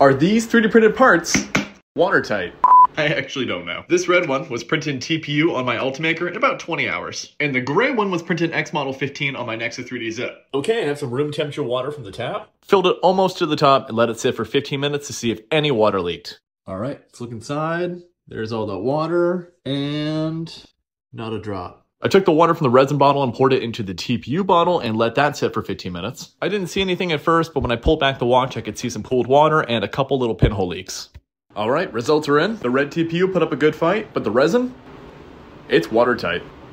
Are these 3D printed parts watertight? I actually don't know. This red one was printed in TPU on my Ultimaker in about 20 hours. And the gray one was printed in X Model 15 on my Nexa 3D Zip. Okay, I have some room temperature water from the tap. Filled it almost to the top and let it sit for 15 minutes to see if any water leaked. All right, let's look inside. There's all the water and not a drop. I took the water from the resin bottle and poured it into the TPU bottle and let that sit for 15 minutes. I didn't see anything at first, but when I pulled back the watch, I could see some pooled water and a couple little pinhole leaks. All right, results are in. The red TPU put up a good fight, but the resin, it's watertight.